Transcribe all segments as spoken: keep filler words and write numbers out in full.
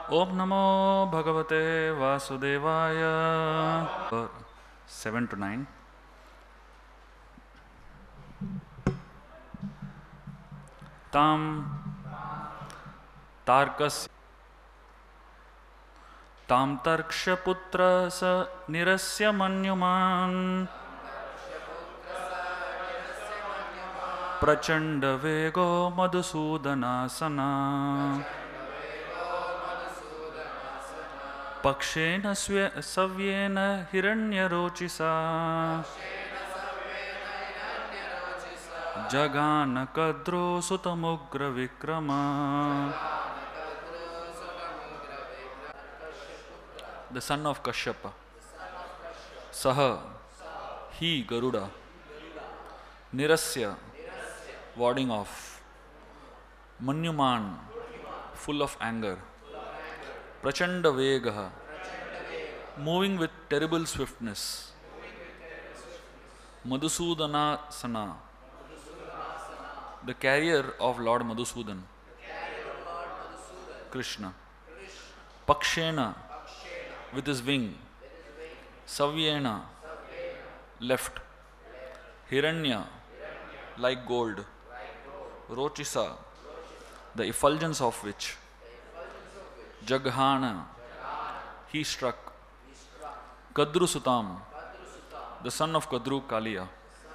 Om Namo Bhagavate Vasudevaya. seven to nine. Tam Tarkas Tam Tarksha Putra Sa Nirasya Manyuman Prachanda Vego Madhusudanasana Pakshena Savyena Hiranyarochisa Jagana Kadro Sutamugra Vikrama. The son of Kashyapa. Saha, he Garuda. Nirasya, warding off. Manyuman, full of anger. Prachanda Vegaha, moving with terrible swiftness. Madhusudana, the carrier of Lord Madhusudan. Krishna. Pakshena, with his wing. Savyena, left. Hiranya, like gold. Rochisa, the effulgence of which. Jaghana, he struck. Kadru Sutam, the son of Kadru Kaliya.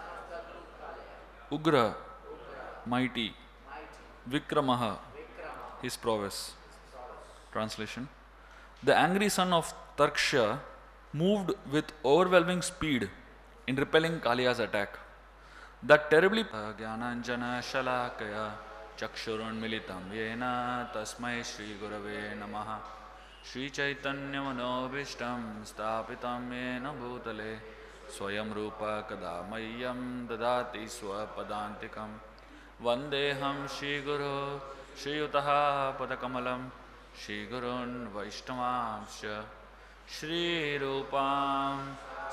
Ugra, mighty. Vikramaha, his prowess. Translation. The angry son of Tarksha moved with overwhelming speed in repelling Kaliya's attack. That terribly Jnananjana Shalakaya Chakshurun Militam Yena Tasmai Shri Gurave Namaha Shri Chaitanya Manobhishtam Stapitam Yena Bhutale Swayam Rupa Kadamayam Dadati Swapadantikam Vandeham Shri Guru Shri Utaha Padakamalam Shri Gurun Vaishnavamsya Shri Rupam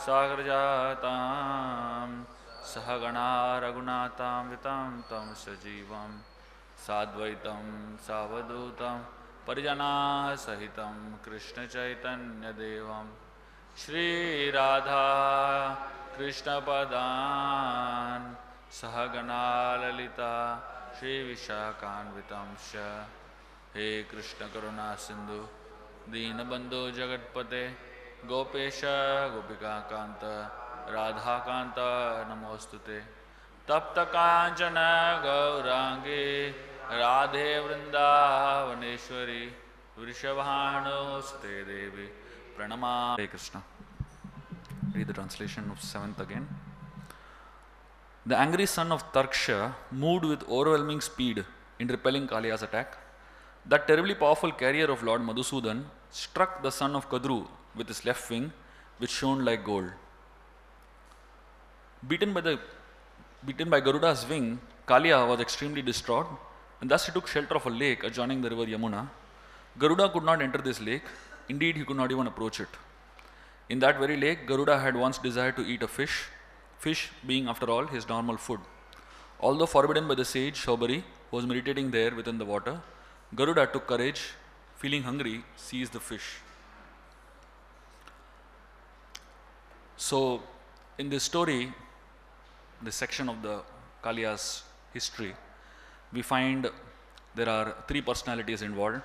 Sagrajatam Sahagana Raghunatam Vitam Tam Sajivam Sadvaitam Savadutam Parijana Sahitam Krishna Chaitanya Devam Shri Radha Krishna Padan Sahagana Lalita Shri Vishakanvitam Sha He Krishna Karuna Sindhu Deenabandhu Jagatpate Gopesha Gopika Kanta Radha Kanta Namostute Tapta Kanchana Gaurangi Radhe Vrindavaneshwari Vrishabhanu Sute Devi Pranama. Hare Krishna. Read the translation of seventh again. The angry son of Tarksha moved with overwhelming speed in repelling Kaliya's attack. That terribly powerful carrier of Lord Madhusudan struck the son of Kadru with his left wing, which shone like gold. Beaten by, the, beaten by Garuda's wing, Kaliya was extremely distraught, and thus he took shelter of a lake adjoining the river Yamuna. Garuda could not enter this lake. Indeed, he could not even approach it. In that very lake, Garuda had once desired to eat a fish, fish being, after all, his normal food. Although forbidden by the sage Shaubari, who was meditating there within the water, Garuda took courage, feeling hungry, seized the fish. So, in this story, this section of the Kaliya's history, we find there are three personalities involved,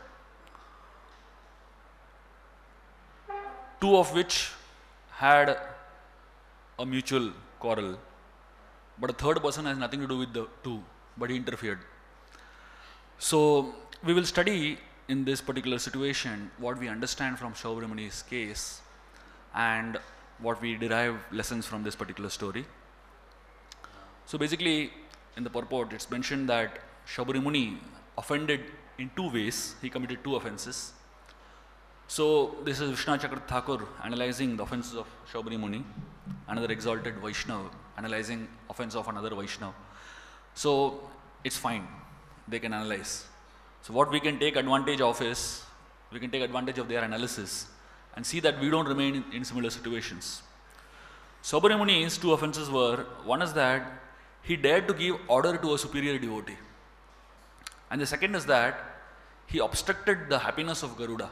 two of which had a mutual quarrel, but a third person has nothing to do with the two, but he interfered. So, we will study in this particular situation what we understand from Shaubari Muni's case and what we derive lessons from this particular story. So basically, in the purport, it's mentioned that Shaubari Muni offended in two ways. He committed two offenses. So this is Vishnu Chakra Thakur analyzing the offenses of Shaubari Muni, another exalted Vaishnava analyzing offense of another Vaishnava. So it's fine, they can analyze. So what we can take advantage of is, we can take advantage of their analysis and see that we don't remain in, in similar situations. Shaubari Muni's two offenses were, one is that he dared to give order to a superior devotee. And the second is that he obstructed the happiness of Garuda.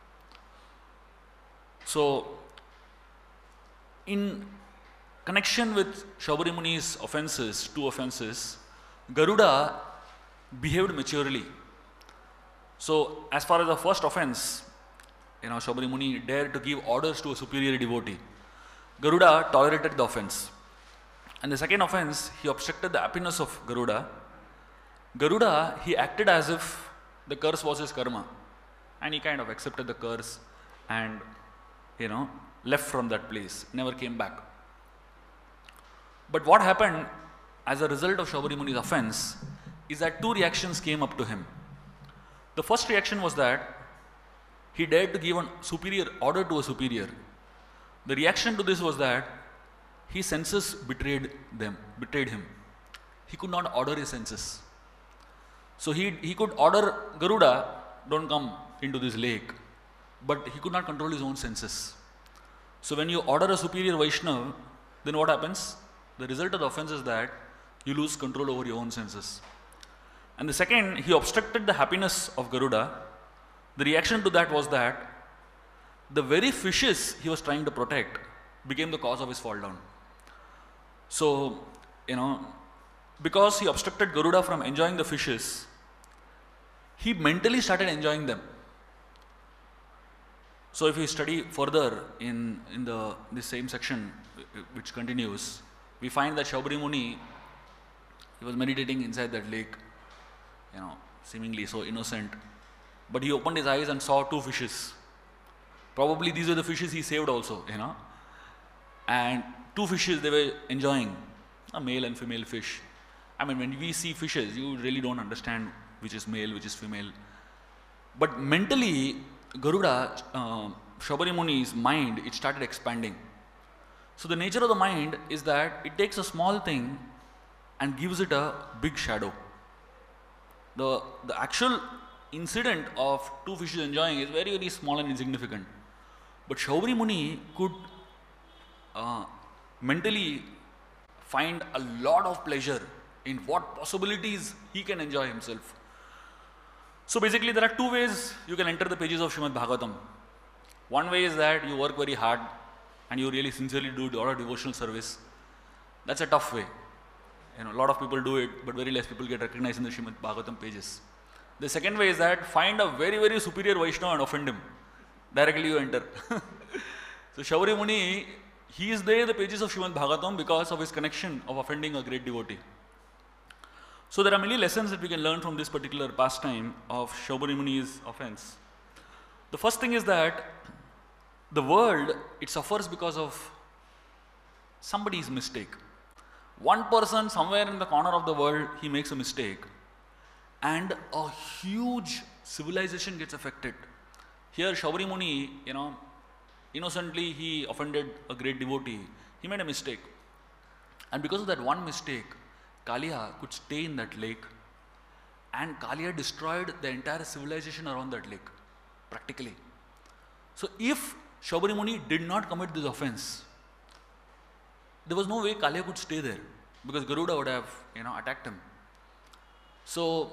So, in connection with Shaubari Muni's offenses, two offenses, Garuda behaved maturely. So, as far as the first offense, you know, Shaubari Muni dared to give orders to a superior devotee. Garuda tolerated the offense. And the second offense, he obstructed the happiness of Garuda. Garuda, he acted as if the curse was his karma. And he kind of accepted the curse and, you know, left from that place, never came back. But what happened as a result of Shaubari Muni's offense is that two reactions came up to him. The first reaction was that he dared to give a superior order to a superior. The reaction to this was that his senses betrayed them, betrayed him. He could not order his senses. So he, he could order Garuda, don't come into this lake, but he could not control his own senses. So when you order a superior Vaishnava, then what happens? The result of the offense is that you lose control over your own senses. And the second, he obstructed the happiness of Garuda. The reaction to that was that the very fishes he was trying to protect became the cause of his fall down. So, you know, because he obstructed Garuda from enjoying the fishes, he mentally started enjoying them. So if we study further in, in the this same section which continues, we find that Shaubari Muni, he was meditating inside that lake, you know, seemingly so innocent. But he opened his eyes and saw two fishes. Probably these were the fishes he saved also, you know. And two fishes they were enjoying, a male and female fish. I mean, when we see fishes, you really don't understand which is male, which is female. But mentally, Garuda, uh, Shaubari Muni's mind, it started expanding. So the nature of the mind is that it takes a small thing and gives it a big shadow. The, the actual incident of two fishes enjoying is very, very small and insignificant. But Shaubari Muni could uh, mentally find a lot of pleasure in what possibilities he can enjoy himself. So basically there are two ways you can enter the pages of Srimad Bhagavatam. One way is that you work very hard and you really sincerely do a lot of devotional service. That's a tough way. You know, a lot of people do it, but very less people get recognized in the Srimad Bhagavatam pages. The second way is that find a very, very superior Vaishnava and offend him. Directly you enter. So Shaubari Muni, he is there in the pages of Srimad Bhagavatam because of his connection of offending a great devotee. So there are many lessons that we can learn from this particular pastime of Shaubari Muni's offense. The first thing is that the world, it suffers because of somebody's mistake. One person somewhere in the corner of the world, he makes a mistake and a huge civilization gets affected. Here Shaubari Muni, you know, innocently he offended a great devotee. He made a mistake. And because of that one mistake, Kaliya could stay in that lake and Kaliya destroyed the entire civilization around that lake, practically. So if Shaubari Muni did not commit this offense, there was no way Kaliya could stay there because Garuda would have, you know, attacked him. So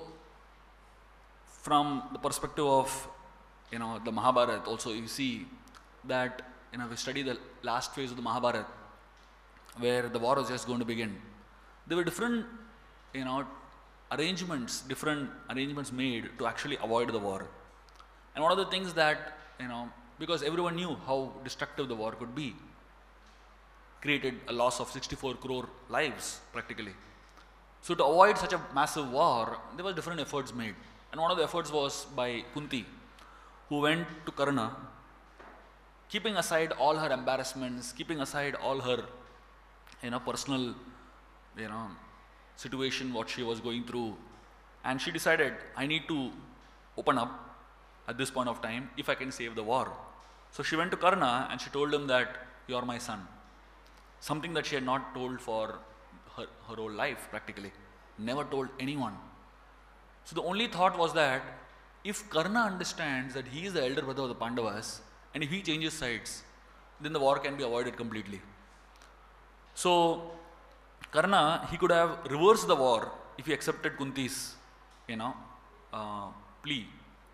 from the perspective of, you know, the Mahabharata also, you see that, you know, we study the last phase of the Mahabharata where the war was just going to begin. There were different, you know, arrangements, different arrangements made to actually avoid the war. And one of the things that, you know, because everyone knew how destructive the war could be, created a loss of sixty-four crore lives practically. So to avoid such a massive war, there were different efforts made. And one of the efforts was by Kunti, who went to Karna, keeping aside all her embarrassments, keeping aside all her, you know, personal, you know, situation, what she was going through. And she decided, I need to open up at this point of time if I can save the war. So she went to Karna and she told him that you are my son. Something that she had not told for her, her whole life practically. Never told anyone. So the only thought was that if Karna understands that he is the elder brother of the Pandavas and if he changes sides, then the war can be avoided completely. So Karna, he could have reversed the war if he accepted Kunti's, you know, uh, plea.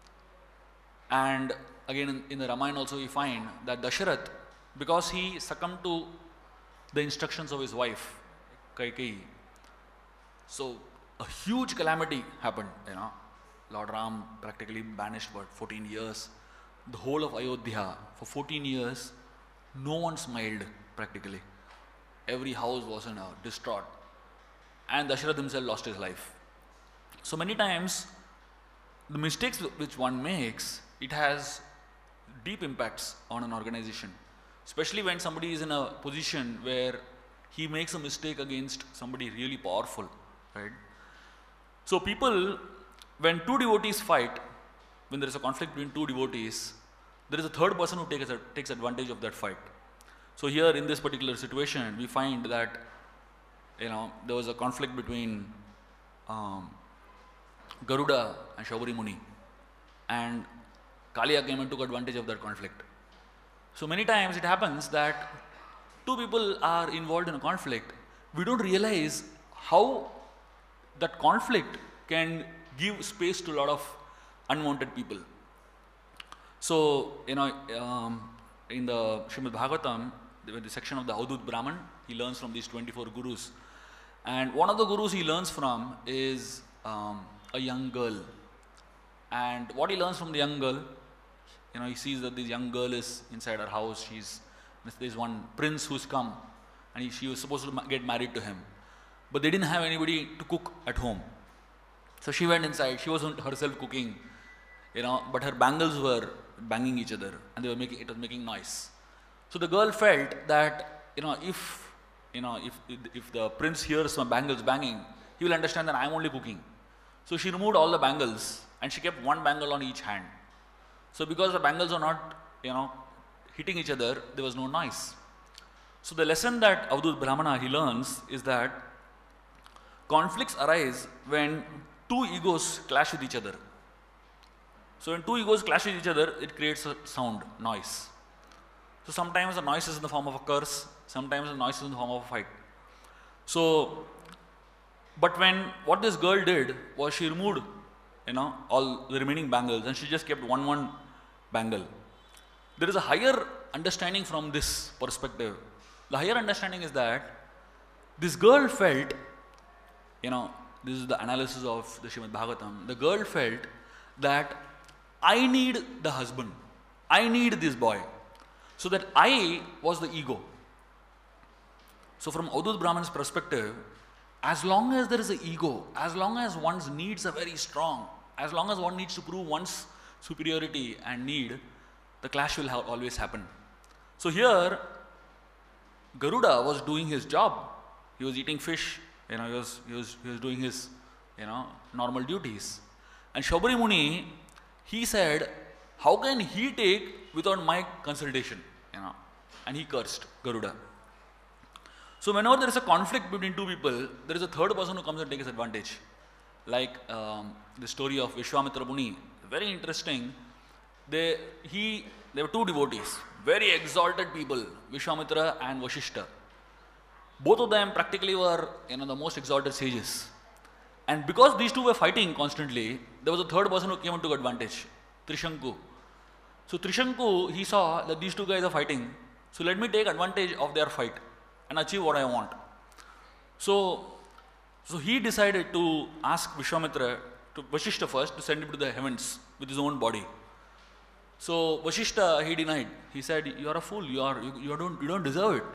And again in, in the Ramayana also we find that Dasharath, because he succumbed to the instructions of his wife, Kaikeyi, so a huge calamity happened, you know. Lord Ram practically banished for fourteen years. The whole of Ayodhya, for fourteen years, no one smiled practically. Every house was in a distraught. And Dasharath himself lost his life. So many times, the mistakes which one makes, it has deep impacts on an organization. Especially when somebody is in a position where he makes a mistake against somebody really powerful, right? So people, when two devotees fight, when there is a conflict between two devotees, there is a third person who takes, takes advantage of that fight. So here in this particular situation, we find that, you know, there was a conflict between um, Garuda and Shaubari Muni, and Kaliya came and took advantage of that conflict. So many times it happens that two people are involved in a conflict, we don't realize how that conflict can give space to a lot of unwanted people. So, you know, um, in the Srimad Bhagavatam, the, the section of the Avadhut Brahman, he learns from these twenty-four gurus. And one of the gurus he learns from is um, a young girl. And what he learns from the young girl, you know, he sees that this young girl is inside her house. She's, there's one prince who's come, and he, she was supposed to get married to him. But they didn't have anybody to cook at home. So she went inside. She wasn't herself cooking, you know, but her bangles were banging each other, and they were making, it was making noise. So the girl felt that, you know, if, you know, if, if the prince hears my bangles banging, he will understand that I'm only cooking. So she removed all the bangles, and she kept one bangle on each hand. So because the bangles are not, you know, hitting each other, there was no noise. So the lesson that Avadhut Brahmana he learns is that conflicts arise when two egos clash with each other. So when two egos clash with each other, it creates a sound, noise. So sometimes the noise is in the form of a curse, sometimes the noise is in the form of a fight. So, but when, what this girl did was she removed, you know, all the remaining bangles, and she just kept one one bangle. There is a higher understanding from this perspective. The higher understanding is that this girl felt, you know, this is the analysis of the Srimad Bhagavatam, the girl felt that I need the husband, I need this boy. So that I was the ego. So from Avadhut Brahman's perspective, as long as there is an ego, as long as one's needs are very strong, as long as one needs to prove one's superiority and need, the clash will ha always happen. So here, Garuda was doing his job. He was eating fish, you know, he was, he was, he was doing his, you know, normal duties. And Shaubari Muni, he said, how can he take without my consultation, you know, and he cursed Garuda. So whenever there is a conflict between two people, there is a third person who comes and takes advantage. Like um, the story of Vishwamitra Muni, very interesting. They, he, there were two devotees, very exalted people, Vishwamitra and Vashishta. Both of them practically were, you know, the most exalted sages. And because these two were fighting constantly, there was a third person who came and took advantage, Trishanku. So Trishanku, he saw that these two guys are fighting, so let me take advantage of their fight and achieve what I want. So, so he decided to ask Vishwamitra, to Vashishta first, to send him to the heavens with his own body. So Vashishta, he denied. He said, you are a fool, you, are, you, you, don't, you don't deserve it.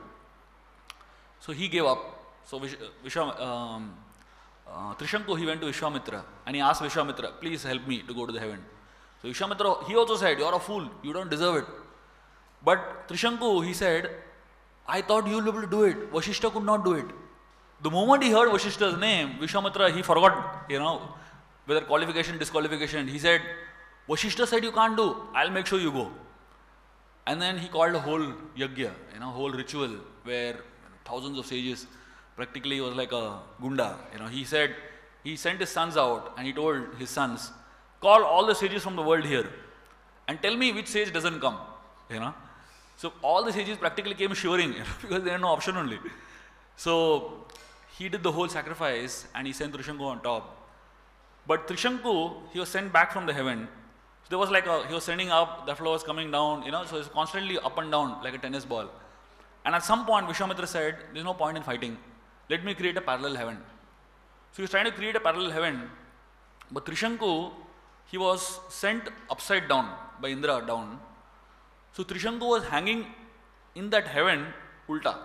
So he gave up. So Vish, Vishwam, um, uh, Trishanku, he went to Vishwamitra and he asked Vishwamitra, please help me to go to the heaven. So Vishwamitra, he also said, you are a fool, you don't deserve it. But Trishanku, he said, I thought you will be able to do it. Vashishta could not do it. The moment he heard Vashishta's name, Vishwamitra, he forgot, you know, whether qualification, disqualification. He said, Vashishta said you can't do, I'll make sure you go. And then he called a whole yajna, you know, whole ritual where you know, thousands of sages, practically was like a gunda. You know, he said, he sent his sons out and he told his sons, call all the sages from the world here and tell me which sage doesn't come, you know. So all the sages practically came shivering, you know, because they had no option only. So he did the whole sacrifice and he sent Trishanku on top. But Trishanku, he was sent back from the heaven. So there was like a, he was sending up, the flow was coming down, you know, so it's constantly up and down like a tennis ball. And at some point, Vishwamitra said, there's no point in fighting. Let me create a parallel heaven. So he was trying to create a parallel heaven, but Trishanku, he was sent upside down by Indra down. So Trishanku was hanging in that heaven, ulta.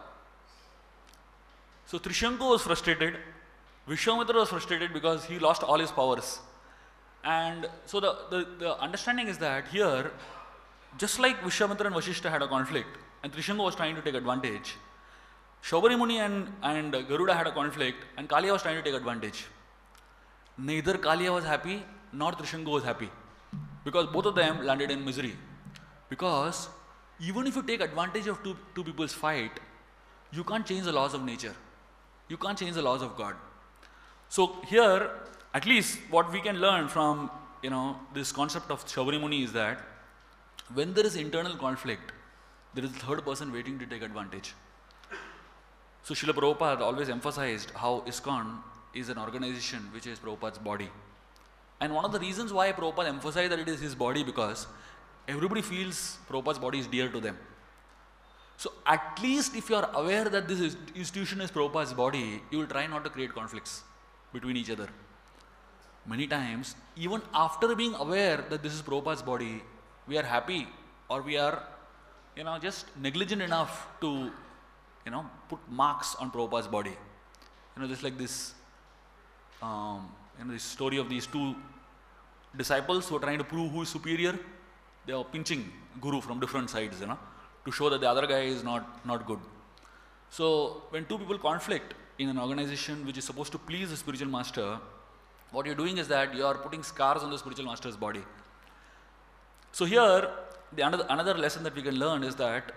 So Trishanku was frustrated, Vishwamitra was frustrated because he lost all his powers. And so the, the, the understanding is that here, just like Vishwamitra and Vashishta had a conflict, and Trishanku was trying to take advantage, Shaubari Muni and, and Garuda had a conflict, and Kaliya was trying to take advantage. Neither Kaliya was happy, nor Trishanku was happy, because both of them landed in misery. Because even if you take advantage of two, two people's fight, you can't change the laws of nature. You can't change the laws of God. So here, at least what we can learn from, you know, this concept of Shaubari Muni is that when there is internal conflict, there is a third person waiting to take advantage. So Srila Prabhupada always emphasized how ISKCON is an organization which is Prabhupada's body. And one of the reasons why Prabhupada emphasized that it is his body, because everybody feels Prabhupada's body is dear to them. So at least if you are aware that this institution is Prabhupada's body, you will try not to create conflicts between each other. Many times, even after being aware that this is Prabhupada's body, we are happy or we are, you know, just negligent enough to, you know, put marks on Prabhupada's body. You know, just like this, um, you know, this story of these two disciples who are trying to prove who is superior. They are pinching Guru from different sides, you know, to show that the other guy is not, not good. So when two people conflict in an organization which is supposed to please the spiritual master, what you're doing is that you are putting scars on the spiritual master's body. So here, the another, another lesson that we can learn is that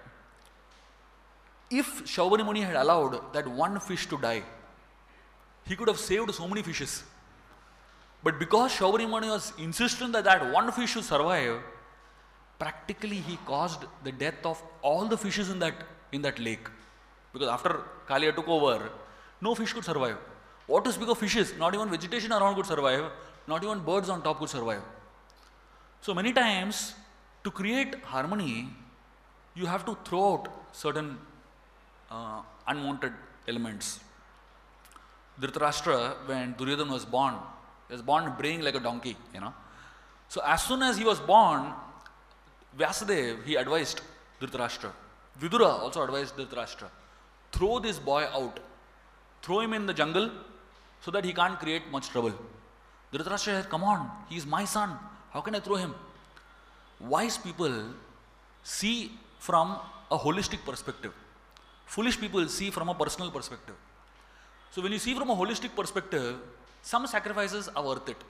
if Shaubari Muni had allowed that one fish to die, he could have saved so many fishes. But because Shaubari Muni was insistent that that one fish should survive, practically he caused the death of all the fishes in that, in that lake. Because after Kaliya took over, no fish could survive. What to speak of fishes? Not even vegetation around could survive, not even birds on top could survive. So many times, to create harmony, you have to throw out certain uh, unwanted elements. Dhritarashtra, when Duryodhana was born, he was born braying like a donkey, you know. So as soon as he was born, Vyasadeva, he advised Dhritarashtra. Vidura also advised Dhritarashtra, throw this boy out, throw him in the jungle so that he can't create much trouble. Dhritarashtra said, come on, he is my son, how can I throw him? Wise people see from a holistic perspective. Foolish people see from a personal perspective. So when you see from a holistic perspective, some sacrifices are worth it.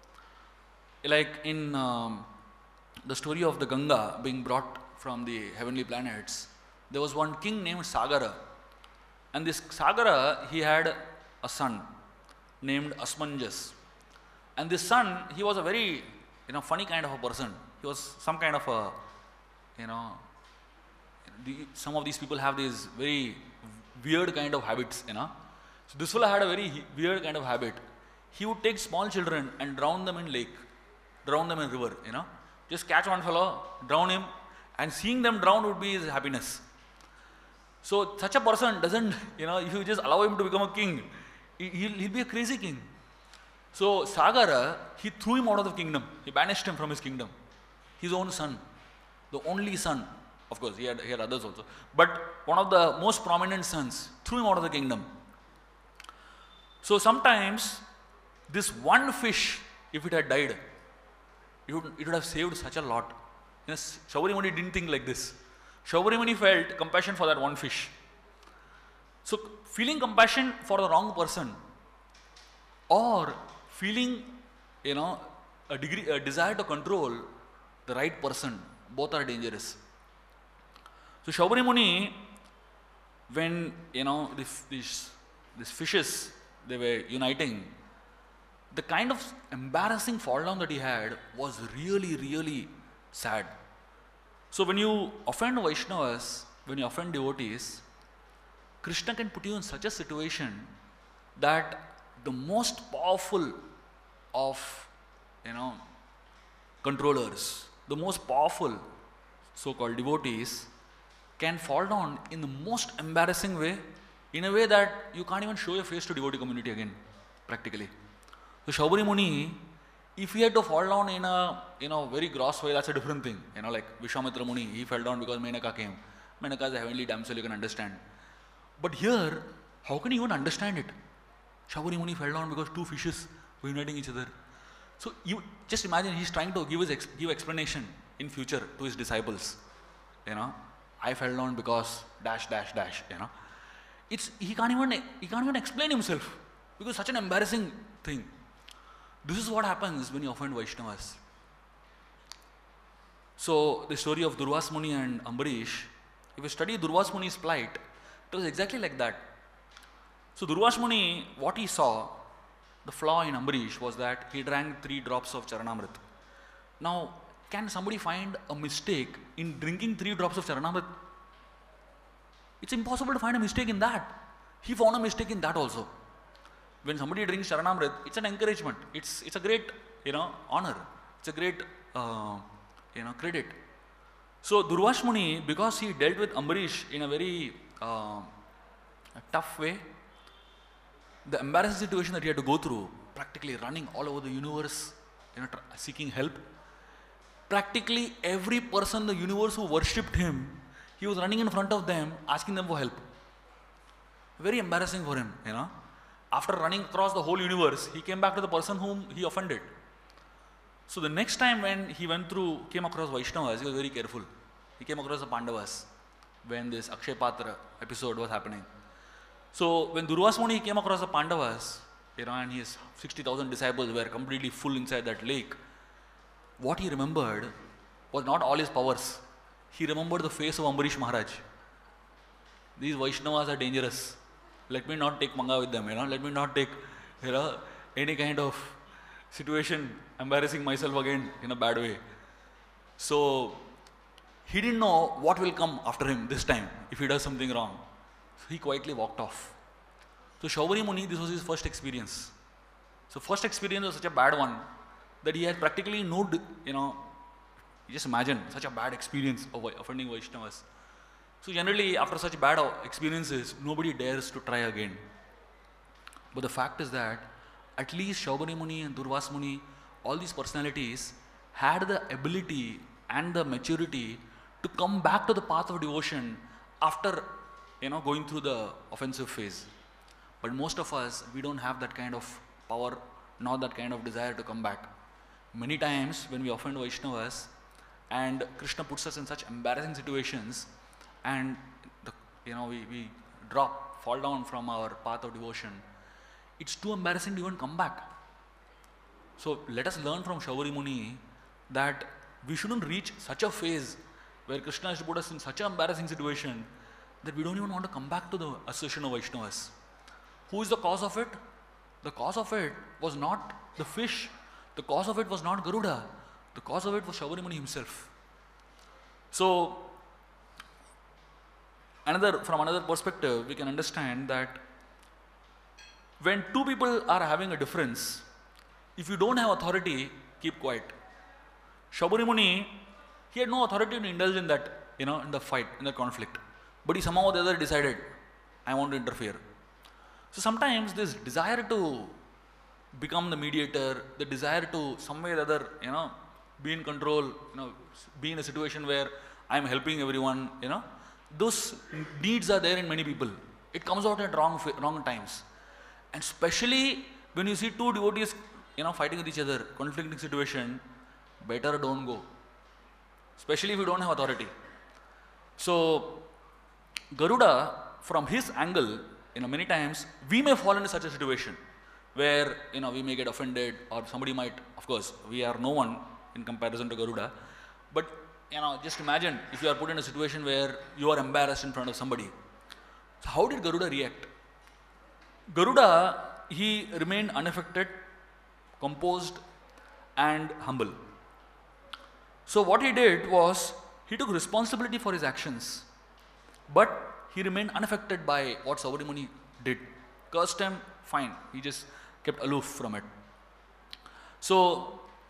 Like in um, the story of the Ganga being brought from the heavenly planets, there was one king named Sagara. And this Sagara, he had a son named Asmanjas. And this son, he was a very, you know, funny kind of a person. He was some kind of a, you know, the, some of these people have these very weird kind of habits, you know. So this fellow had a very weird kind of habit. He would take small children and drown them in lake, drown them in river, you know. Just catch one fellow, drown him, and seeing them drown would be his happiness. So such a person doesn't, you know, if you just allow him to become a king, he'll, he'll be a crazy king. So Sagara, he threw him out of the kingdom. He banished him from his kingdom. His own son, the only son. Of course, he had, he had others also. But one of the most prominent sons threw him out of the kingdom. So sometimes this one fish, if it had died, it would, it would have saved such a lot. Yes, Shaubari Muni didn't think like this. Shaubari Muni felt compassion for that one fish. So feeling compassion for the wrong person or feeling, you know, a degree, a desire to control the right person, both are dangerous. So Shaubari Muni, when, you know, this, these, these fishes, they were uniting, the kind of embarrassing fall down that he had was really, really sad. So when you offend Vaishnavas, when you offend devotees, Krishna can put you in such a situation that the most powerful of, you know, controllers, the most powerful so-called devotees can fall down in the most embarrassing way, in a way that you can't even show your face to devotee community again, practically. So Shaubari Muni, if he had to fall down in a you know very gross way, that's a different thing. You know, like Vishwamitra Muni, he fell down because Menaka came. Menaka is a heavenly damsel, you can understand. But here, how can you even understand it? Shaubari Muni fell down because two fishes were uniting each other. So you just imagine he's trying to give his ex give explanation in future to his disciples. You know, I fell down because dash dash dash. You know, it's he can't even he can't even explain himself because such an embarrassing thing. This is what happens when you offend Vaishnavas. So the story of Durvas Muni and Ambarish, if you study Durvas Muni's plight, it was exactly like that. So Durvas Muni, what he saw, the flaw in Ambarish was that he drank three drops of Charanamrit. Now, can somebody find a mistake in drinking three drops of Charanamrit? It's impossible to find a mistake in that. He found a mistake in that also. When somebody drinks Charanamrit, it's an encouragement. It's it's a great you know honor. It's a great uh, you know credit. So Durvas Muni, because he dealt with Ambarish in a very uh, tough way, the embarrassing situation that he had to go through, practically running all over the universe, you know, seeking help. Practically every person in the universe who worshipped him, he was running in front of them, asking them for help. Very embarrassing for him, you know. After running across the whole universe, he came back to the person whom he offended. So the next time when he went through, came across Vaishnavas, he was very careful. He came across the Pandavas when this Akshay Patra episode was happening. So when Durvas Muni came across the Pandavas, you know, and his sixty thousand disciples were completely full inside that lake, what he remembered was not all his powers. He remembered the face of Ambarish Maharaj. These Vaishnavas are dangerous. Let me not take manga with them, you know, let me not take, you know, any kind of situation, embarrassing myself again in a bad way. So he didn't know what will come after him this time if he does something wrong. So he quietly walked off. So Shaubari Muni, this was his first experience. So first experience was such a bad one that he had practically no, you know, just imagine such a bad experience of offending Vaishnavas. So generally after such bad experiences, nobody dares to try again. But the fact is that at least Shaubari Muni and Durvas Muni, all these personalities had the ability and the maturity to come back to the path of devotion after you know going through the offensive phase. But most of us, we don't have that kind of power, nor that kind of desire to come back. Many times when we offend Vaishnavas and Krishna puts us in such embarrassing situations and the, you know we, we drop, fall down from our path of devotion, it's too embarrassing to even come back. So let us learn from Shaubari Muni that we shouldn't reach such a phase where Krishna has to put us in such an embarrassing situation that we don't even want to come back to the association of Vaishnavas. Who is the cause of it? The cause of it was not the fish. The cause of it was not Garuda. The cause of it was Shaubari Muni himself. So, another, from another perspective, we can understand that when two people are having a difference, if you don't have authority, keep quiet. Shaubari Muni, he had no authority to indulge in that, you know, in the fight, in the conflict. But he somehow or the other decided, I want to interfere. So sometimes this desire to become the mediator, the desire to some way or other, you know, be in control, you know, be in a situation where I am helping everyone, you know, those needs are there in many people. It comes out at wrong, wrong times. And especially when you see two devotees, you know, fighting with each other, conflicting situation, better don't go. Especially if you don't have authority. So, Garuda, from his angle, you know, many times we may fall into such a situation where, you know, we may get offended or somebody might, of course, we are no one in comparison to Garuda. But, you know, just imagine if you are put in a situation where you are embarrassed in front of somebody. So, how did Garuda react? Garuda, he remained unaffected, composed and humble. So what he did was, he took responsibility for his actions, but he remained unaffected by what Shaubari Muni did. Cursed him, fine, he just kept aloof from it. So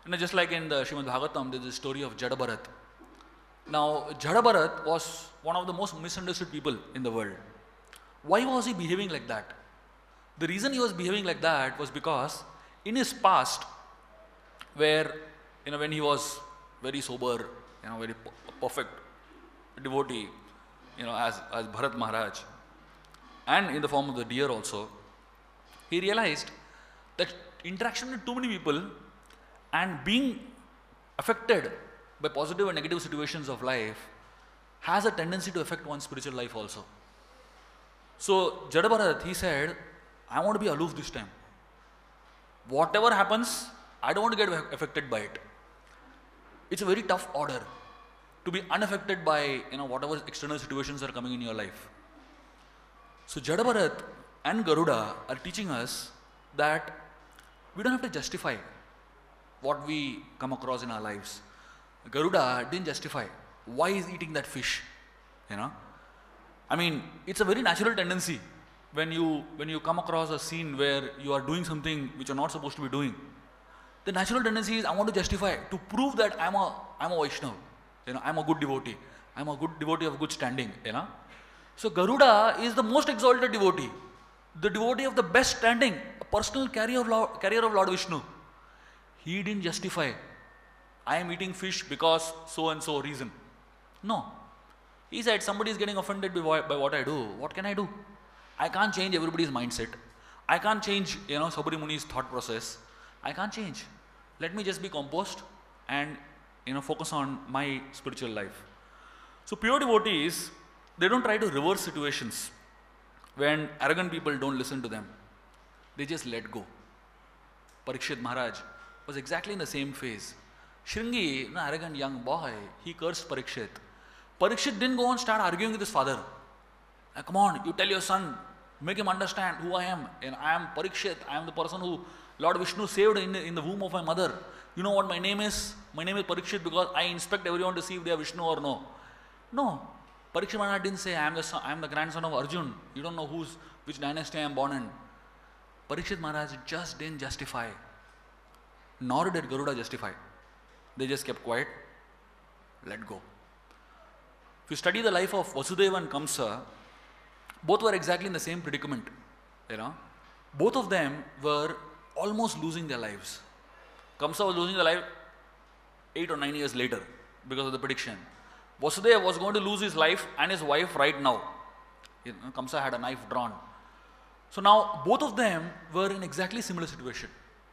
You know, just like in the Srimad Bhagavatam, there is a story of Jada Bharat. Now, Jada Bharat was one of the most misunderstood people in the world. Why was he behaving like that? The reason he was behaving like that was because in his past, where, you know, when he was very sober, you know, very perfect devotee, you know, as, as Bharat Maharaj, and in the form of the deer also, he realized that interaction with too many people and being affected by positive and negative situations of life has a tendency to affect one's spiritual life also. So Jada Bharat, he said, I want to be aloof this time. Whatever happens, I don't want to get affected by it. It's a very tough order to be unaffected by, you know, whatever external situations are coming in your life. So Jada Bharat and Garuda are teaching us that we don't have to justify what we come across in our lives. Garuda didn't justify why he's eating that fish, you know. I mean, it's a very natural tendency when you when you come across a scene where you are doing something which you're not supposed to be doing. The natural tendency is I want to justify to prove that I'm a I'm a Vaishnava, you know, I'm a good devotee, I'm a good devotee of good standing, you know. So Garuda is the most exalted devotee, the devotee of the best standing, a personal carrier of Lord, carrier of Lord Vishnu. He didn't justify, I am eating fish because so and so reason. No. He said, somebody is getting offended by what, by what I do. What can I do? I can't change everybody's mindset. I can't change, you know, Shaubari Muni's thought process. I can't change. Let me just be composed and, you know, focus on my spiritual life. So pure devotees, they don't try to reverse situations when arrogant people don't listen to them. They just let go. Parikshit Maharaj was exactly in the same phase. Shringi, an arrogant young boy, he cursed Parikshit. Parikshit didn't go and start arguing with his father. Like, come on, you tell your son, make him understand who I am. And I am Parikshit, I am the person who Lord Vishnu saved in the, in the womb of my mother. You know what my name is? My name is Parikshit because I inspect everyone to see if they are Vishnu or no. No. Parikshit Maharaj didn't say, I am the son, I am the grandson of Arjun. You don't know who's, which dynasty I am born in. Parikshit Maharaj just didn't justify. Nor did Garuda justify. They just kept quiet, let go. If you study the life of Vasudeva and Kamsa, both were exactly in the same predicament. You know, both of them were almost losing their lives. Kamsa was losing their life eight or nine years later because of the prediction. Vasudeva was going to lose his life and his wife right now. You know, Kamsa had a knife drawn. So now both of them were in exactly similar situation.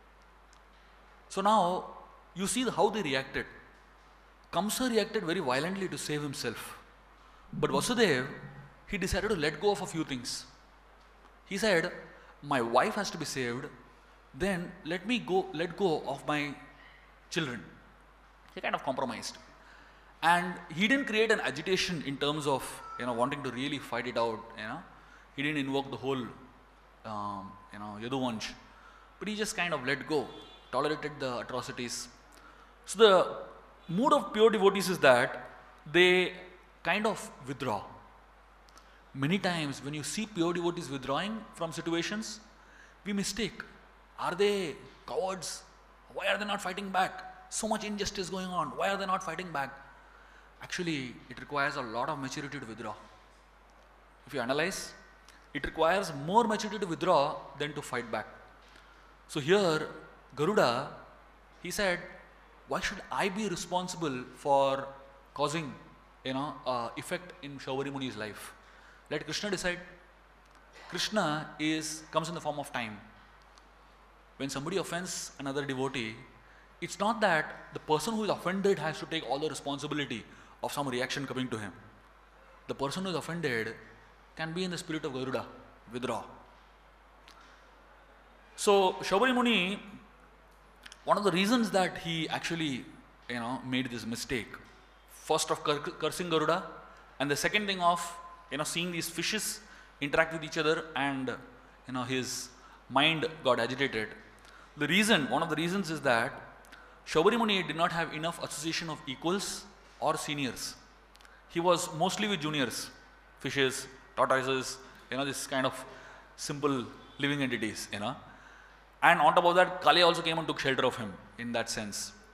So now you see how they reacted. Kamsa reacted very violently to save himself. But Vasudeva, he decided to let go of a few things. He said, my wife has to be saved, then let me go, let go of my children. He kind of compromised. And he didn't create an agitation in terms of, you know, wanting to really fight it out, you know. He didn't invoke the whole, um, you know, Yaduvansh. But he just kind of let go, tolerated the atrocities. So the mood of pure devotees is that they kind of withdraw. Many times when you see pure devotees withdrawing from situations, we mistake. Are they cowards? Why are they not fighting back? So much injustice going on. Why are they not fighting back? Actually, it requires a lot of maturity to withdraw. If you analyze, it requires more maturity to withdraw than to fight back. So here, Garuda, he said, why should I be responsible for causing, you know, uh, effect in Shaubari Muni's life? Let Krishna decide. Krishna is comes in the form of time. When somebody offends another devotee, it's not that the person who is offended has to take all the responsibility of some reaction coming to him. The person who is offended can be in the spirit of Garuda, withdraw. So Shaubari Muni, one of the reasons that he actually, you know, made this mistake, first of cur cursing Garuda, and the second thing of, you know, seeing these fishes interact with each other, and, you know, his mind got agitated. The reason, one of the reasons is that Shaubari Muni did not have enough association of equals or seniors. He was mostly with juniors, fishes, tortoises, you know, this kind of simple living entities, you know. And on top of that, Kali also came and took shelter of him in that sense.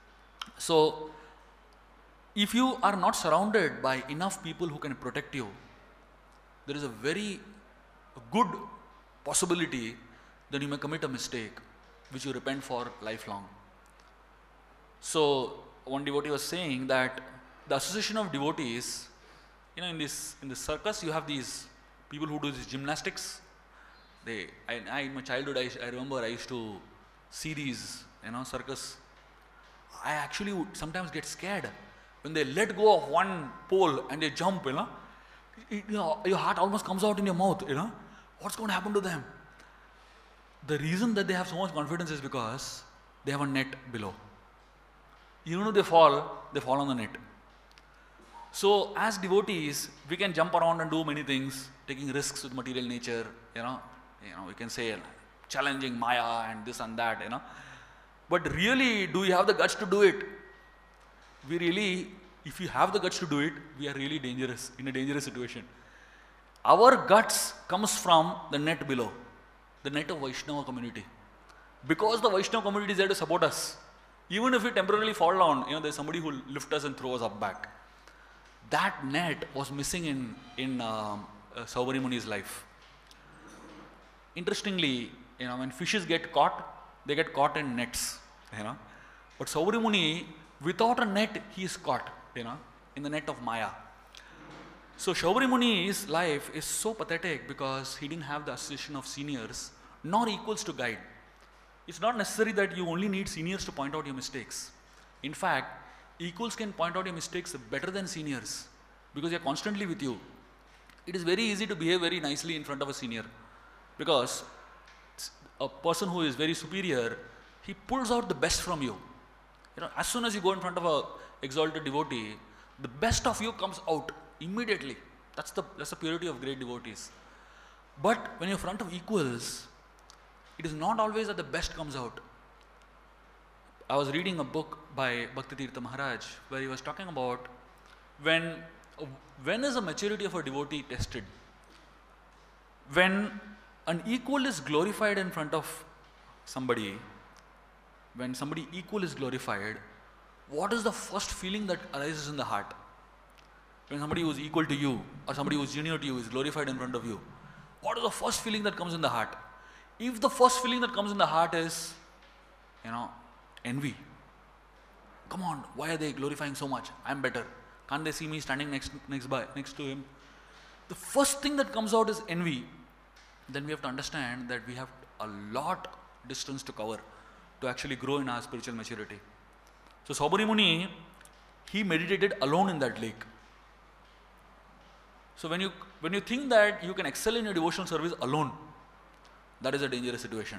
So, if you are not surrounded by enough people who can protect you, there is a very good possibility that you may commit a mistake which you repent for lifelong. So, one devotee was saying that the association of devotees, you know, in this in the circus, you have these people who do this gymnastics. They, I, I in my childhood, I, I remember I used to see these, you know, circus. I actually would sometimes get scared when they let go of one pole and they jump, you know. It, you know, your heart almost comes out in your mouth, you know. What's going to happen to them? The reason that they have so much confidence is because they have a net below. Even if they fall, they fall on the net. So as devotees, we can jump around and do many things, taking risks with material nature, you know, you know, we can say challenging Maya and this and that, you know. But really, do we have the guts to do it? We really, if we have the guts to do it, we are really dangerous, in a dangerous situation. Our guts comes from the net below, the net of Vaishnava community. Because the Vaishnava community is there to support us. Even if we temporarily fall down, you know, there's somebody who will lift us and throw us up back. That net was missing in, in um, uh, Saubhari Muni's life. Interestingly, you know, when fishes get caught, they get caught in nets, you know. But Saubhari Muni, without a net, he is caught, you know, in the net of Maya. So Saubhari Muni's life is so pathetic because he didn't have the association of seniors, nor equals to guide. It's not necessary that you only need seniors to point out your mistakes. In fact, equals can point out your mistakes better than seniors because they are constantly with you. It is very easy to behave very nicely in front of a senior because a person who is very superior, he pulls out the best from you. You know, as soon as you go in front of a exalted devotee, the best of you comes out immediately. That's the, that's the purity of great devotees. But when you're in front of equals, it is not always that the best comes out. I was reading a book by Bhaktitirtha Maharaj where he was talking about when, when is the maturity of a devotee tested? When an equal is glorified in front of somebody, when somebody equal is glorified, what is the first feeling that arises in the heart? When somebody who is equal to you or somebody who is junior to you is glorified in front of you, what is the first feeling that comes in the heart? If the first feeling that comes in the heart is, you know, envy. Come on, why are they glorifying so much? I'm better. Can't they see me standing next, next, by, next to him? The first thing that comes out is envy. Then we have to understand that we have a lot distance to cover to actually grow in our spiritual maturity. So Saubhari Muni, he meditated alone in that lake. So when you, when you think that you can excel in your devotional service alone, that is a dangerous situation.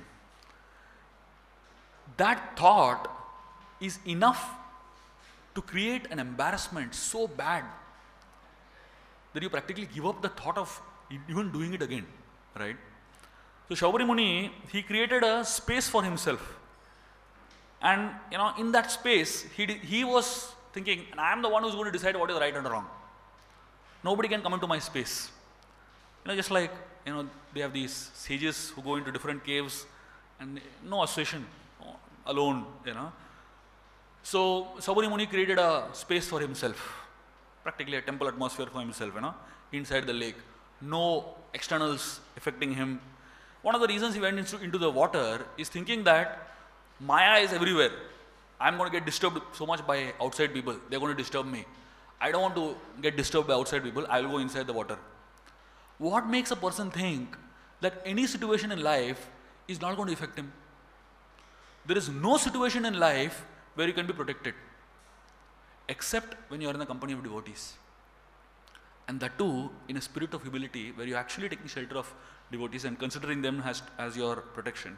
That thought is enough to create an embarrassment so bad that you practically give up the thought of even doing it again, right? So Saubhari Muni, he created a space for himself. And you know, in that space, he, he was thinking, I am the one who is going to decide what is right and wrong. Nobody can come into my space. You know, just like, you know, they have these sages who go into different caves and no association, alone, you know. So Saubhari Muni created a space for himself, practically a temple atmosphere for himself, you know, inside the lake. No externals affecting him. One of the reasons he went into, into the water is thinking that Maya is everywhere. I'm going to get disturbed so much by outside people. They're going to disturb me. I don't want to get disturbed by outside people. I'll go inside the water. What makes a person think that any situation in life is not going to affect him? There is no situation in life where you can be protected, except when you are in the company of devotees. And that too in a spirit of humility, where you are actually taking shelter of devotees and considering them as, as your protection.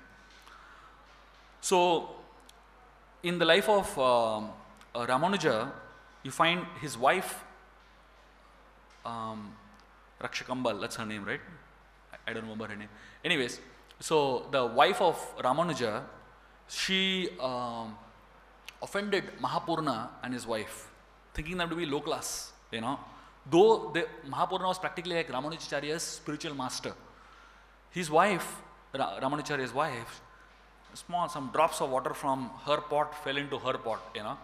So, in the life of uh, uh, Ramanuja, you find his wife, um, Rakshakambal, that's her name, right? I, I don't remember her name. Anyways, so the wife of Ramanuja, she um, offended Mahapurna and his wife, thinking them to be low class, you know. Though the, Mahapurna was practically like Ramanujacharya's spiritual master. His wife, Ra Ramanujacharya's wife, small, some drops of water from her pot fell into her pot, you know.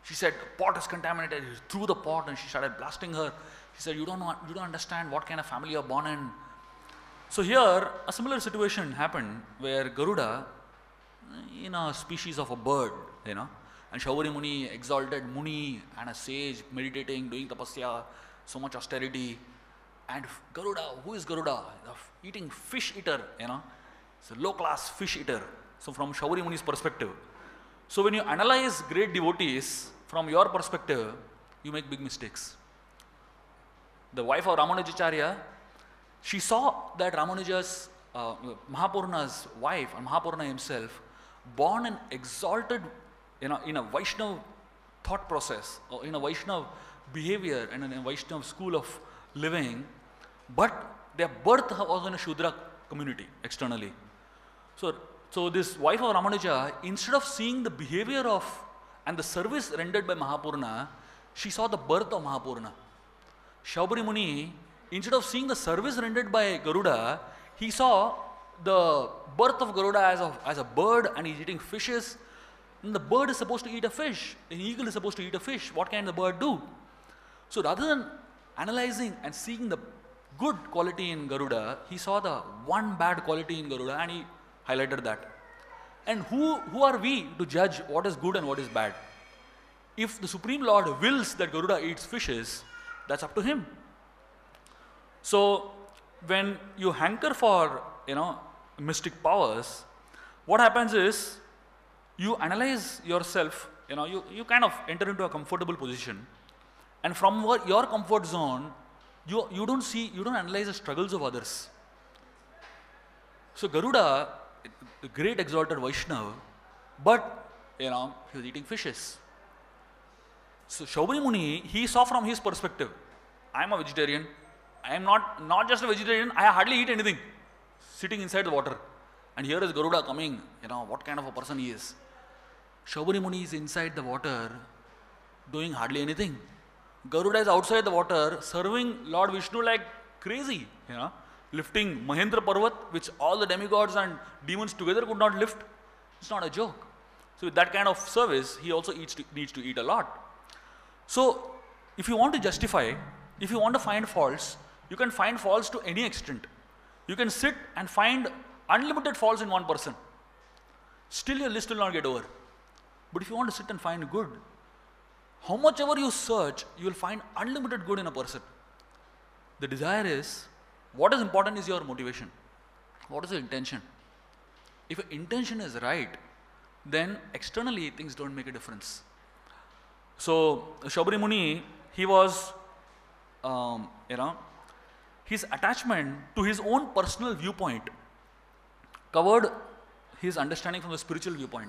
She said, the pot is contaminated. He threw the pot and she started blasting her. She said, you don't know, you don't understand what kind of family you're born in. So here, a similar situation happened where Garuda, in a species of a bird, you know, and Shaubari Muni, exalted Muni and a sage, meditating, doing tapasya, so much austerity. And Garuda, who is Garuda? The eating fish eater, you know. It's a low-class fish eater. So from Shaubari Muni's perspective. So when you analyze great devotees from your perspective, you make big mistakes. The wife of Ramanujacharya, she saw that Ramanuja's, uh, Mahapurna's wife and Mahapurna himself, born in exalted, you know, in a Vaishnava thought process, or in a Vaishnava behavior and in a Vaishnava school of living, but their birth was in a Shudra community externally. So, so this wife of Ramanuja, instead of seeing the behavior of and the service rendered by Mahapurna, she saw the birth of Mahapurna. Shaubari Muni, instead of seeing the service rendered by Garuda, he saw the birth of Garuda as a, as a bird, and he's eating fishes. And the bird is supposed to eat a fish. An eagle is supposed to eat a fish. What can the bird do? So rather than analyzing and seeing the good quality in Garuda, he saw the one bad quality in Garuda and he highlighted that. And who, who are we to judge what is good and what is bad? If the Supreme Lord wills that Garuda eats fishes, that's up to him. So when you hanker for, you know, mystic powers, what happens is you analyze yourself, you know, you, you kind of enter into a comfortable position, and from your comfort zone, you, you don't see, you don't analyze the struggles of others. So Garuda, a great exalted Vaishnava, but, you know, he was eating fishes. So Shaubari Muni, he saw from his perspective, I am a vegetarian, I am not, not just a vegetarian, I hardly eat anything, sitting inside the water. And here is Garuda coming, you know, what kind of a person he is. Shaubari Muni is inside the water, doing hardly anything. Garuda is outside the water, serving Lord Vishnu like crazy, you know, lifting Mahendra Parvat, which all the demigods and demons together could not lift. It's not a joke. So with that kind of service, he also eats to, needs to eat a lot. So if you want to justify, if you want to find faults, you can find faults to any extent. You can sit and find unlimited faults in one person. Still your list will not get over. But if you want to sit and find good, how much ever you search, you will find unlimited good in a person. The desire is, what is important is your motivation. What is your intention? If your intention is right, then externally things don't make a difference. So Shaubari Muni, he was, um, you know, his attachment to his own personal viewpoint covered his understanding from the spiritual viewpoint.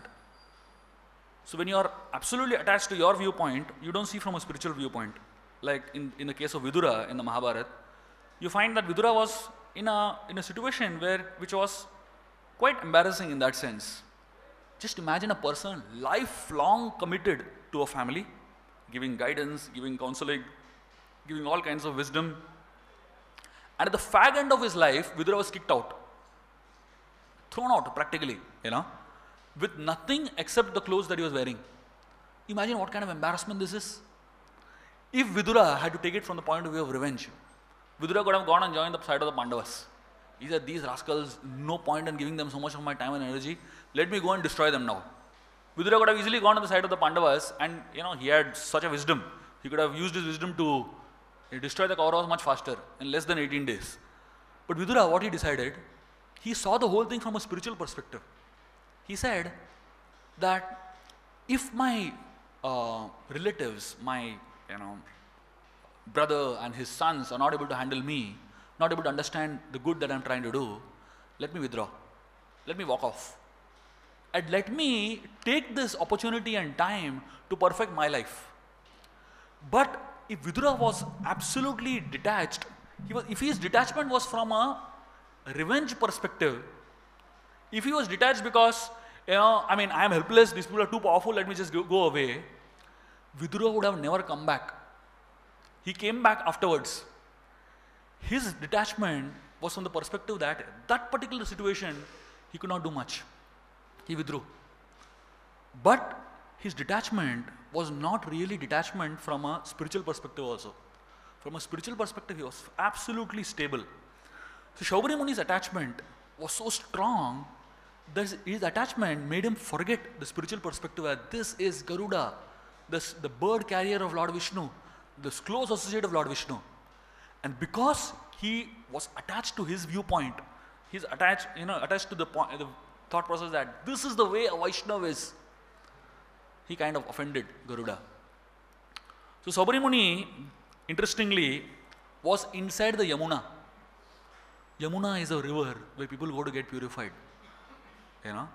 So when you are absolutely attached to your viewpoint, you don't see from a spiritual viewpoint. Like in, in the case of Vidura in the Mahabharata, you find that Vidura was in a, in a situation where, which was quite embarrassing in that sense. Just imagine a person lifelong committed to a family, giving guidance, giving counseling, giving all kinds of wisdom. And at the fag end of his life, Vidura was kicked out, thrown out practically, you know, with nothing except the clothes that he was wearing. Imagine what kind of embarrassment this is. If Vidura had to take it from the point of view of revenge, Vidura could have gone and joined the side of the Pandavas. He said, these rascals, no point in giving them so much of my time and energy, let me go and destroy them now. Vidura could have easily gone to the side of the Pandavas, and you know, he had such a wisdom. He could have used his wisdom to destroy the Kauravas much faster, in less than eighteen days. But Vidura, what he decided, he saw the whole thing from a spiritual perspective. He said that if my uh, relatives, my you know, brother and his sons are not able to handle me, not able to understand the good that I am trying to do, let me withdraw. Let me walk off. And let me take this opportunity and time to perfect my life. But if Vidura was absolutely detached, he was, if his detachment was from a revenge perspective, if he was detached because, you know, I mean, I am helpless, these people are too powerful, let me just go, go away, Vidura would have never come back. He came back afterwards. His detachment was from the perspective that that particular situation, he could not do much. He withdrew. But his detachment was not really detachment from a spiritual perspective also. From a spiritual perspective, he was absolutely stable. So Shaubari Muni's attachment was so strong that his attachment made him forget the spiritual perspective that this is Garuda, this, the bird carrier of Lord Vishnu, this close associate of Lord Vishnu. And because he was attached to his viewpoint, he's attached, you know, attached to the, point, the thought process that this is the way a Vaishnava is, he kind of offended Garuda. So Shaubari Muni, interestingly, was inside the Yamuna. Yamuna is a river where people go to get purified. You know,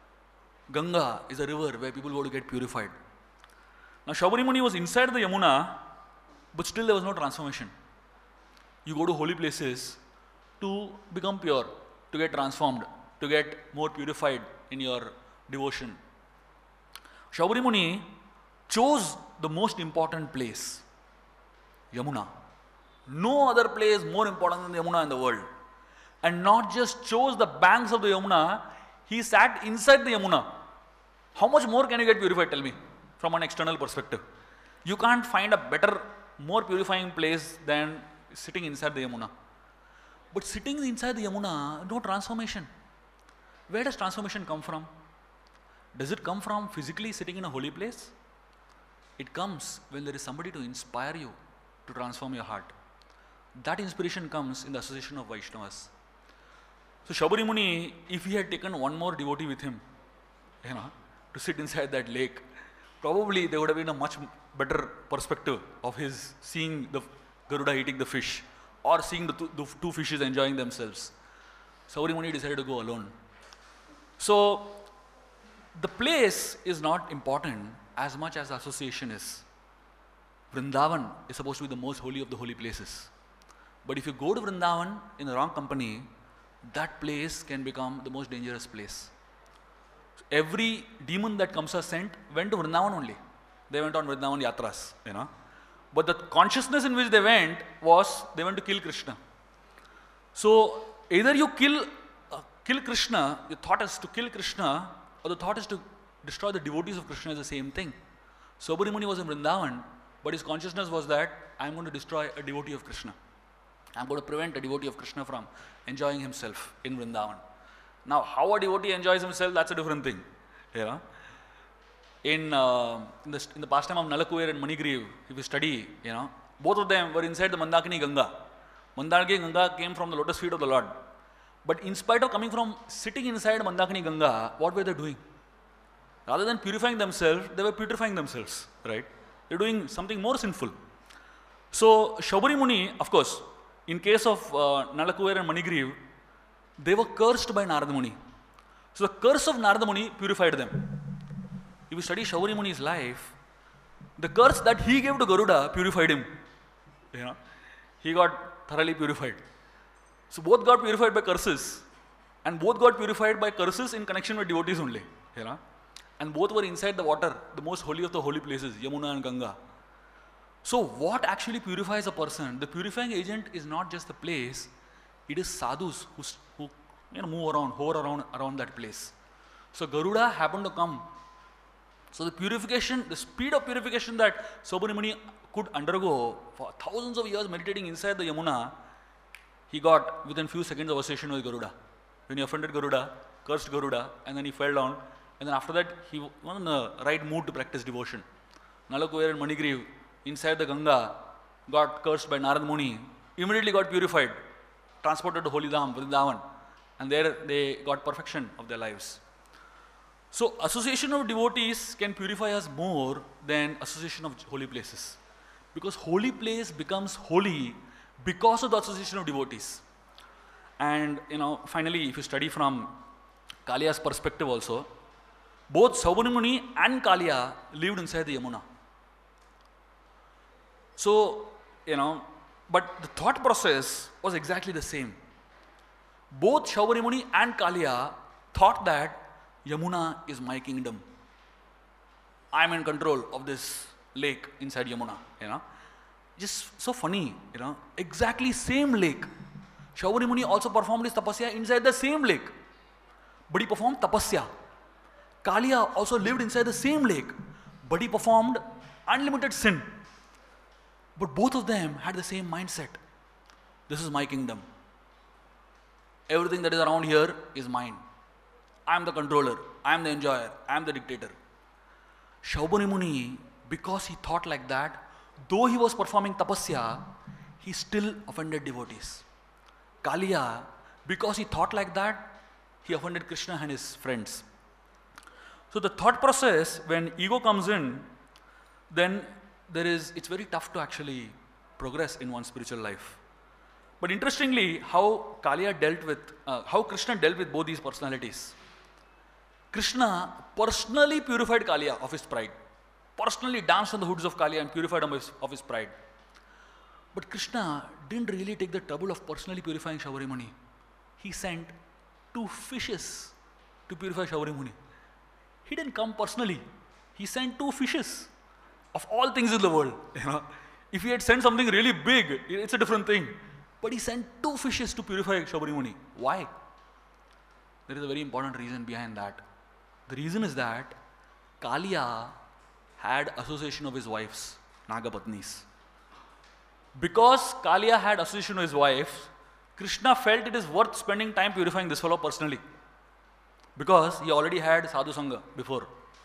Ganga is a river where people go to get purified. Now Shaubari Muni was inside the Yamuna, but still there was no transformation. You go to holy places to become pure, to get transformed, to get more purified in your devotion. Shaubari Muni chose the most important place, Yamuna. No other place more important than Yamuna in the world. And not just chose the banks of the Yamuna, he sat inside the Yamuna. How much more can you get purified, tell me, from an external perspective? You can't find a better, more purifying place than sitting inside the Yamuna. But sitting inside the Yamuna, no transformation. Where does transformation come from? Does it come from physically sitting in a holy place? It comes when there is somebody to inspire you to transform your heart. That inspiration comes in the association of Vaishnavas. So Shaubari Muni, if he had taken one more devotee with him, you know, to sit inside that lake, probably there would have been a much better perspective of his seeing the Garuda eating the fish or seeing the two, the two fishes enjoying themselves. Shaubari Muni decided to go alone. So the place is not important as much as the association is. Vrindavan is supposed to be the most holy of the holy places. But if you go to Vrindavan in the wrong company, that place can become the most dangerous place. So every demon that Kamsa sent went to Vrindavan only. They went on Vrindavan yatras, you know. But the consciousness in which they went was they went to kill Krishna. So either you kill, uh, kill Krishna, your thought is to kill Krishna, or the thought is to destroy the devotees of Krishna is the same thing. Shaubari Muni was in Vrindavan, but his consciousness was that I am going to destroy a devotee of Krishna. I am going to prevent a devotee of Krishna from enjoying himself in Vrindavan. Now, how a devotee enjoys himself, that's a different thing. You know? In, uh, in, the, in the pastime of Nalakuver and Manigriv, if you study, you know, both of them were inside the Mandakini Ganga. Mandakini Ganga came from the lotus feet of the Lord. But in spite of coming from sitting inside Mandakini Ganga, what were they doing? Rather than purifying themselves, they were putrefying themselves, right? They're doing something more sinful. So, Shaubari Muni, of course, in case of uh, Nalakuver and Manigriv, they were cursed by Narada Muni. So, the curse of Narada Muni purified them. If you study Shaubari Muni's life, the curse that he gave to Garuda purified him. You know, he got thoroughly purified. So, both got purified by curses, and both got purified by curses in connection with devotees only. You know, and both were inside the water, the most holy of the holy places, Yamuna and Ganga. So what actually purifies a person? The purifying agent is not just the place, it is sadhus who, who you know, move around, hover around, around that place. So Garuda happened to come. So the purification, the speed of purification that Shaubari Muni could undergo for thousands of years meditating inside the Yamuna, he got within few seconds of association with Garuda. When he offended Garuda, cursed Garuda, and then he fell down, and then after that he was in the right mood to practice devotion. Nalakuver and Manigriv, inside the Ganga, got cursed by Narada Muni, immediately got purified, transported to Holy Dham, Vrindavan, and there they got perfection of their lives. So association of devotees can purify us more than association of holy places. Because holy place becomes holy because of the association of devotees. And you know, finally, if you study from Kaliya's perspective also, both Shaubari Muni and Kaliya lived inside the Yamuna. So, you know, but the thought process was exactly the same. Both Shaubari Muni and Kaliya thought that Yamuna is my kingdom. I am in control of this lake inside Yamuna, you know. Just so funny, you know, exactly same lake. Shaubari Muni also performed his tapasya inside the same lake. But he performed tapasya. Kaliya also lived inside the same lake. but he performed unlimited sin. But both of them had the same mindset. This is my kingdom. Everything that is around here is mine. I am the controller. I am the enjoyer. I am the dictator. Shaubani Muni, because he thought like that, though he was performing tapasya, he still offended devotees. Kaliya, because he thought like that, he offended Krishna and his friends. So the thought process, when ego comes in, then there is, it's very tough to actually progress in one's spiritual life. But interestingly, how Kaliya dealt with, uh, how Krishna dealt with both these personalities. Krishna personally purified Kaliya of his pride. Personally danced on the hoods of Kaliya and purified him of his, of his pride. But Krishna didn't really take the trouble of personally purifying Shaubari Muni. He sent two fishes to purify Shaubari Muni. He didn't come personally. He sent two fishes. Of all things in the world, you know, if he had sent something really big, it's a different thing. But he sent two fishes to purify Shaubari Muni. Why? There is a very important reason behind that. The reason is that Kaliya had association of his wives, Nagapatnis. Because Kaliya had association with his wives, Krishna felt it is worth spending time purifying this fellow personally. Because he already had Sadhu Sangha before.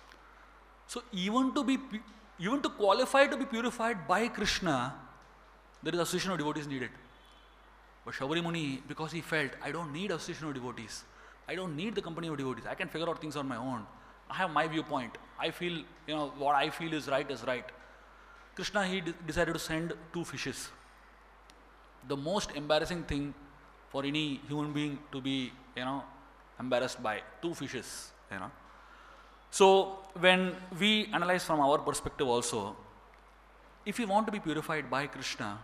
So even to be Even to qualify to be purified by Krishna, there is association of devotees needed. But Shaubari Muni, because he felt, I don't need association of devotees. I don't need the company of devotees. I can figure out things on my own. I have my viewpoint. I feel, you know, what I feel is right is right. Krishna, he de decided to send two fishes. The most embarrassing thing for any human being to be, you know, embarrassed by. Two fishes, you know. So, when we analyze from our perspective also, if we want to be purified by Krishna,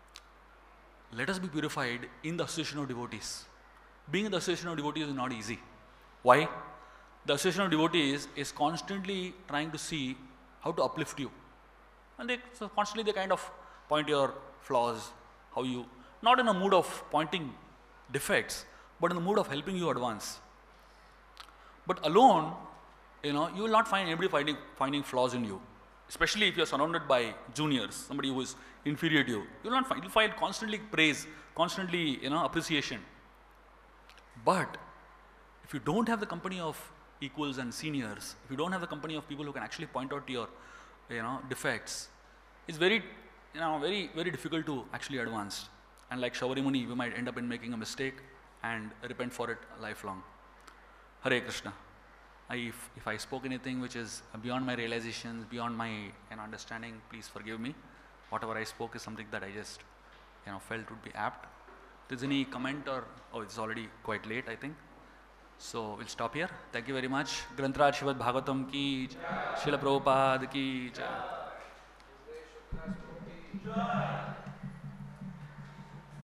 let us be purified in the association of devotees. Being in the association of devotees is not easy. Why? The association of devotees is constantly trying to see how to uplift you. And they so constantly they kind of point your flaws, how you, not in a mood of pointing defects, but in the mood of helping you advance. But alone, you know, you will not find anybody finding, finding flaws in you. Especially if you are surrounded by juniors, somebody who is inferior to you. You will not find, you will find constantly praise, constantly, you know, appreciation. But if you don't have the company of equals and seniors, if you don't have the company of people who can actually point out your, you know, defects, it's very, you know, very, very difficult to actually advance. And like Shaubari Muni, we might end up in making a mistake and repent for it lifelong. Hare Krishna. I, if, if I spoke anything which is beyond my realizations, beyond my, you know, understanding, please forgive me. Whatever I spoke is something that I just, you know, felt would be apt. If there's any comment or, oh, it's already quite late, I think. So we'll stop here. Thank you very much. Granth Raj Srimad Bhagavatam ki, Srila Prabhupada ki.